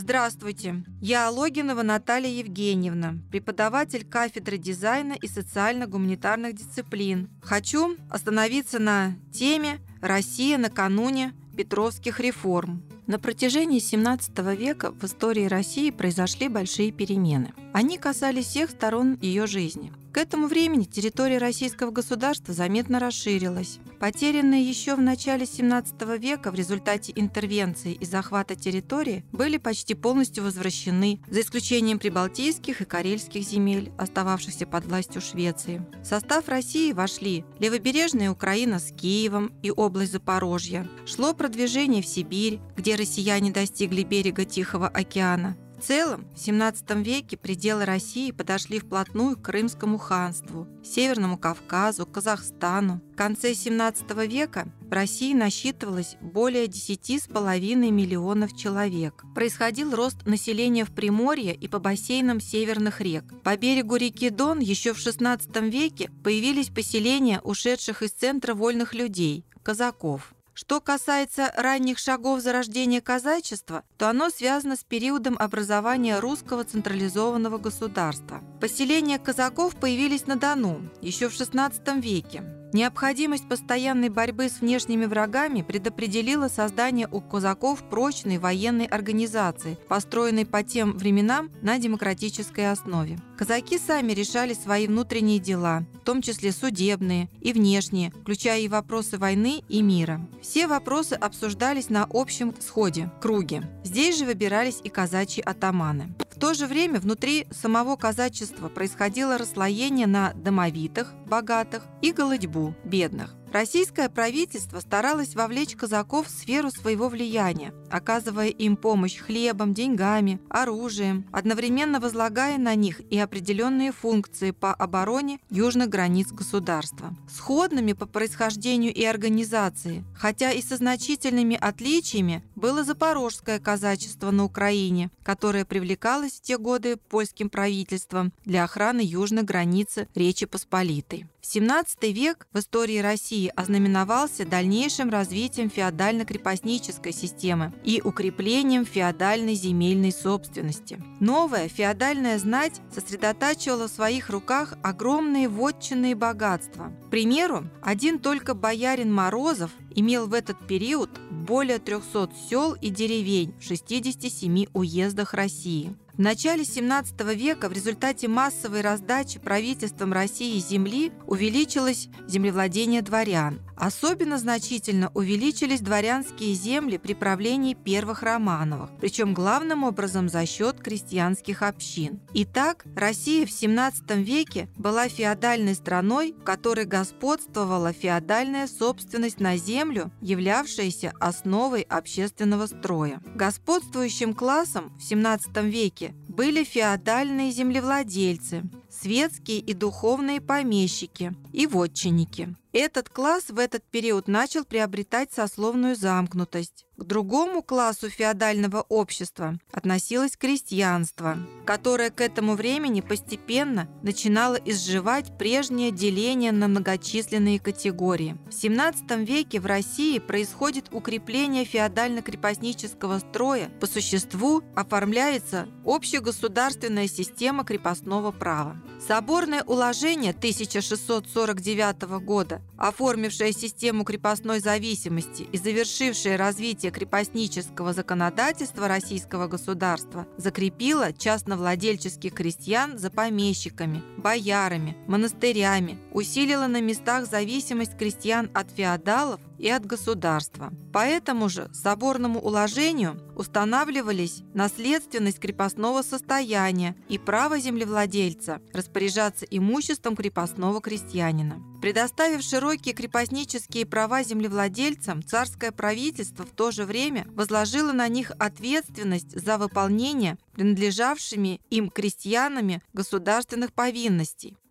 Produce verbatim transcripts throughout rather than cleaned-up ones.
Здравствуйте, я Логинова Наталья Евгеньевна, преподаватель кафедры дизайна и социально-гуманитарных дисциплин. Хочу остановиться на теме «Россия накануне Петровских реформ». На протяжении семнадцатого века в истории России произошли большие перемены. Они касались всех сторон ее жизни. К этому времени территория российского государства заметно расширилась. Потерянные еще в начале семнадцатого века в результате интервенции и захвата территории были почти полностью возвращены, за исключением прибалтийских и карельских земель, остававшихся под властью Швеции. В состав России вошли левобережная Украина с Киевом и область Запорожья. Шло продвижение в Сибирь, где россияне достигли берега Тихого океана. В целом, в семнадцатом веке пределы России подошли вплотную к Крымскому ханству, Северному Кавказу, Казахстану. В конце семнадцатого века в России насчитывалось более десяти с половиной миллионов человек. Происходил рост населения в Приморье и по бассейнам северных рек. По берегу реки Дон еще в шестнадцатом веке появились поселения ушедших из центра вольных людей – казаков. Что касается ранних шагов зарождения казачества, то оно связано с периодом образования русского централизованного государства. Поселения казаков появились на Дону еще в шестнадцатом веке. Необходимость постоянной борьбы с внешними врагами предопределила создание у казаков прочной военной организации, построенной по тем временам на демократической основе. Казаки сами решали свои внутренние дела, в том числе судебные и внешние, включая и вопросы войны и мира. Все вопросы обсуждались на общем сходе, круге. Здесь же выбирались и казачьи атаманы. В то же время внутри самого казачества происходило расслоение на домовитых, богатых, и голодьбу, бедных. Российское правительство старалось вовлечь казаков в сферу своего влияния, оказывая им помощь хлебом, деньгами, оружием, одновременно возлагая на них и определенные функции по обороне южных границ государства. Сходными по происхождению и организации, хотя и со значительными отличиями, было запорожское казачество на Украине, которое привлекалось в те годы польским правительством для охраны южной границы Речи Посполитой. В семнадцатый век в истории России ознаменовался дальнейшим развитием феодально-крепостнической системы и укреплением феодальной земельной собственности. Новая феодальная знать сосредотачивала в своих руках огромные вотчинные богатства. К примеру, один только боярин Морозов имел в этот период более трехсот сел и деревень в шестидесяти семи уездах России. В начале семнадцатого века в результате массовой раздачи правительством России земли увеличилось землевладение дворян. Особенно значительно увеличились дворянские земли при правлении первых Романовых, причем главным образом за счет крестьянских общин. Итак, Россия в семнадцатом веке была феодальной страной, в которой господствовала феодальная собственность на землю, являвшаяся основой общественного строя. Господствующим классом в семнадцатом веке были феодальные землевладельцы, светские и духовные помещики и вотчинники. Этот класс в этот период начал приобретать сословную замкнутость. К другому классу феодального общества относилось крестьянство, которое к этому времени постепенно начинало изживать прежнее деление на многочисленные категории. В семнадцатом веке в России происходит укрепление феодально-крепостнического строя. По существу оформляется общегосударственная система крепостного права. Соборное уложение тысяча шестьсот сорок девятого года, оформившее систему крепостной зависимости и завершившее развитие крепостнического законодательства российского государства, закрепило частновладельческих крестьян за помещиками, боярами, монастырями, усилило на местах зависимость крестьян от феодалов и от государства. По этому же соборному уложению устанавливались наследственность крепостного состояния и право землевладельца распоряжаться имуществом крепостного крестьянина. Предоставив широкие крепостнические права землевладельцам, царское правительство в то же время возложило на них ответственность за выполнение принадлежавшими им крестьянами государственных повинностей.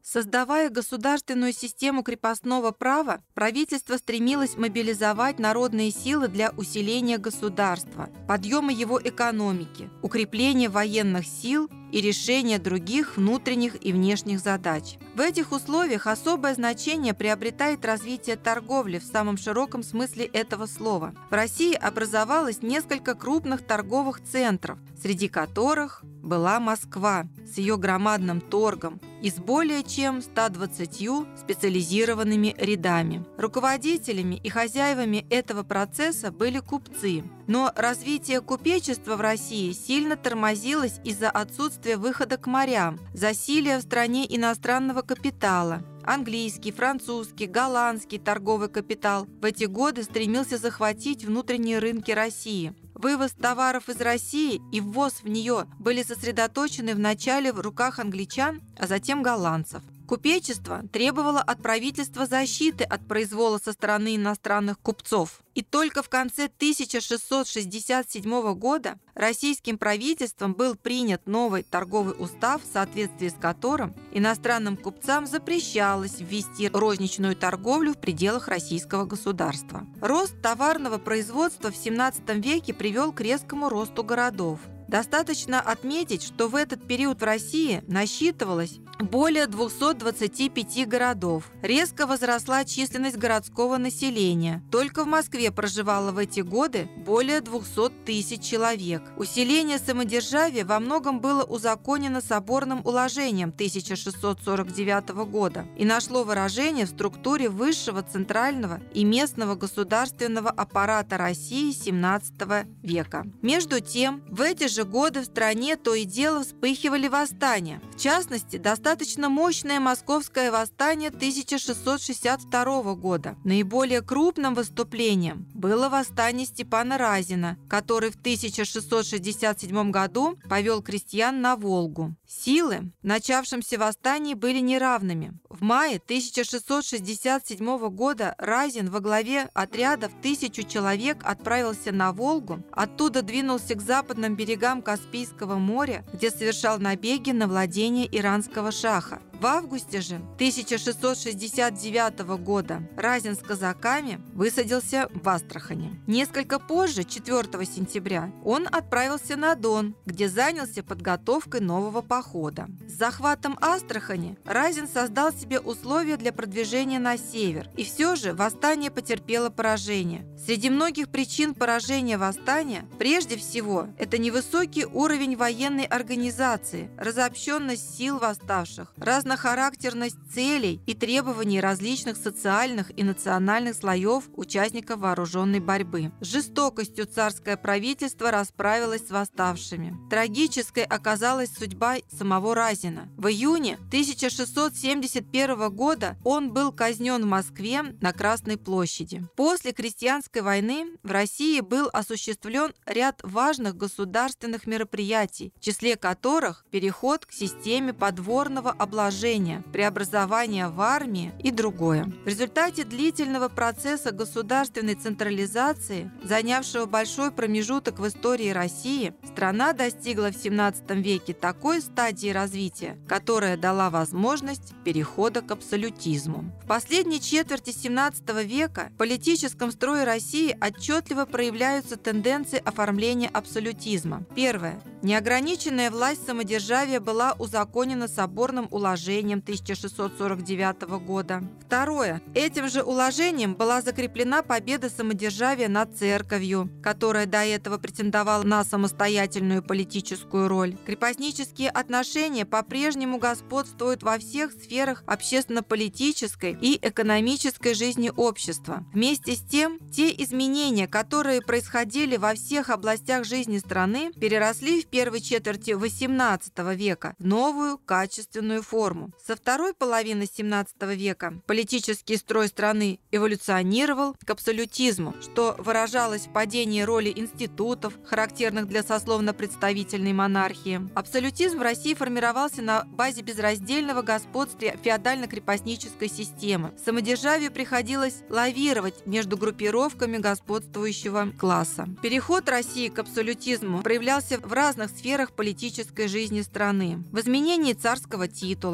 Создавая государственную систему крепостного права, правительство стремилось мобилизовать народные силы для усиления государства, подъема его экономики, укрепления военных сил и решения других внутренних и внешних задач. В этих условиях особое значение приобретает развитие торговли в самом широком смысле этого слова. В России образовалось несколько крупных торговых центров, среди которых была Москва с ее громадным торгом и с более чем ста двадцатью специализированными рядами. Руководителями и хозяевами этого процесса были купцы. Но развитие купечества в России сильно тормозилось из-за отсутствия выхода к морям, засилия в стране иностранного капитала. Английский, французский, голландский торговый капитал в эти годы стремился захватить внутренние рынки России. Вывоз товаров из России и ввоз в нее были сосредоточены вначале в руках англичан, а затем голландцев. Купечество требовало от правительства защиты от произвола со стороны иностранных купцов. И только в конце тысяча шестьсот шестьдесят седьмого года российским правительством был принят новый торговый устав, в соответствии с которым иностранным купцам запрещалось ввести розничную торговлю в пределах российского государства. Рост товарного производства в семнадцатом веке привел к резкому росту городов. Достаточно отметить, что в этот период в России насчитывалось более двухсот двадцати пяти городов. Резко возросла численность городского населения. Только в Москве проживало в эти годы более двухсот тысяч человек. Усиление самодержавия во многом было узаконено соборным уложением тысяча шестьсот сорок девятого года и нашло выражение в структуре высшего центрального и местного государственного аппарата России семнадцатого века. Между тем, в эти же годы в стране то и дело вспыхивали восстания. В частности, достаточно мощное московское восстание тысяча шестьсот шестьдесят второго года. Наиболее крупным выступлением было восстание Степана Разина, который в тысяча шестьсот шестьдесят седьмом году повел крестьян на Волгу. Силы в начавшемся восстании были неравными. В мае тысяча шестьсот шестьдесят седьмого года Разин во главе отряда в тысячу человек отправился на Волгу, оттуда двинулся к западным берегам Каспийского моря, где совершал набеги на владения иранского шаха. В августе же тысяча шестьсот шестьдесят девятого года Разин с казаками высадился в Астрахани. Несколько позже, четвёртого сентября, он отправился на Дон, где занялся подготовкой нового похода. С захватом Астрахани Разин создал себе условия для продвижения на север, и все же восстание потерпело поражение. Среди многих причин поражения восстания, прежде всего, это невысокий уровень военной организации, разобщенность сил восставших, разнохарактерность целей и требований различных социальных и национальных слоев участников вооруженной борьбы. С жестокостью царское правительство расправилось с восставшими. Трагической оказалась судьба самого Разина. В июне тысяча шестьсот семьдесят первого года он был казнен в Москве на Красной площади. После крестьянской войны в России был осуществлен ряд важных государственных мероприятий, в числе которых переход к системе подворного обложения, преобразование в армии и другое. В результате длительного процесса государственной централизации, занявшего большой промежуток в истории России, страна достигла в семнадцатом веке такой стадии развития, которая дала возможность перехода к абсолютизму. В последней четверти семнадцатого века в политическом строе России отчетливо проявляются тенденции оформления абсолютизма. Первое. Неограниченная власть самодержавия была узаконена соборным уложением тысяча шестьсот сорок девятого года. Второе. Этим же уложением была закреплена победа самодержавия над церковью, которая до этого претендовала на самостоятельную политическую роль. Крепостнические отношения по-прежнему господствуют во всех сферах общественно-политической и экономической жизни общества. Вместе с тем, те изменения, которые происходили во всех областях жизни страны, переросли в первой четверти восемнадцатого века в новую качественную форму. Со второй половины семнадцатого века политический строй страны эволюционировал к абсолютизму, что выражалось в падении роли институтов, характерных для сословно-представительной монархии. Абсолютизм в России формировался на базе безраздельного господства феодально-крепостнической системы. Самодержавию приходилось лавировать между группировками господствующего класса. Переход России к абсолютизму проявлялся в разных сферах политической жизни страны. В изменении царского титула,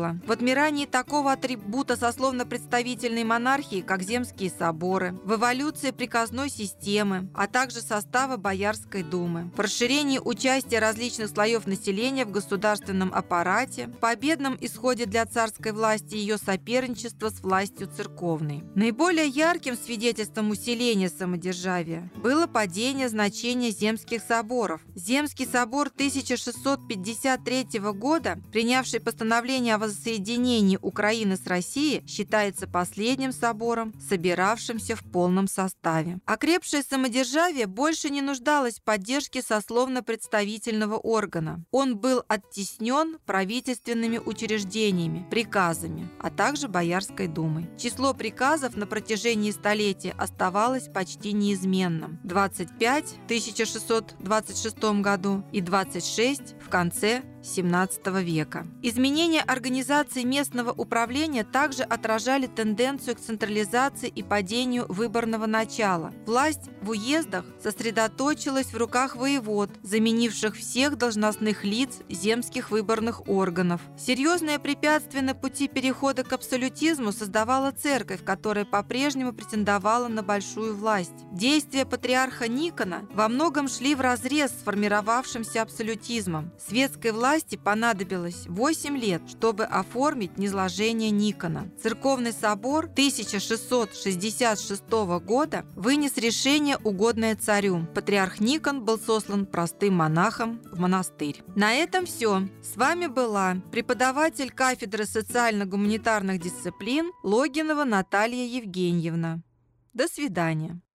Никонова. В отмирании такого атрибута сословно-представительной монархии, как земские соборы, в эволюции приказной системы, а также состава Боярской думы, в расширении участия различных слоев населения в государственном аппарате, победном исходе для царской власти и ее соперничества с властью церковной. Наиболее ярким свидетельством усиления самодержавия было падение значения земских соборов. Земский собор тысяча шестьсот пятьдесят третьего года, принявший постановление о воссоединении Украины с Россией, считается последним собором, собиравшимся в полном составе. Окрепшее самодержавие больше не нуждалось в поддержке сословно-представительного органа. Он был оттеснен правительственными учреждениями, приказами, а также Боярской думой. Число приказов на протяжении столетия оставалось почти неизменным – двадцать пять в тысяча шестьсот двадцать шестом году и двадцать шесть в конце семнадцатого века. Изменения организации местного управления также отражали тенденцию к централизации и падению выборного начала. Власть в уездах сосредоточилась в руках воевод, заменивших всех должностных лиц земских выборных органов. Серьезное препятствие на пути перехода к абсолютизму создавала церковь, которая по-прежнему претендовала на большую власть. Действия патриарха Никона во многом шли вразрез с формировавшимся абсолютизмом. Светской власти Власти понадобилось восемь лет, чтобы оформить низложение Никона. Церковный собор тысяча шестьсот шестьдесят шестого года вынес решение, угодное царю. Патриарх Никон был сослан простым монахом в монастырь. На этом все. С вами была преподаватель кафедры социально-гуманитарных дисциплин Логинова Наталья Евгеньевна. До свидания.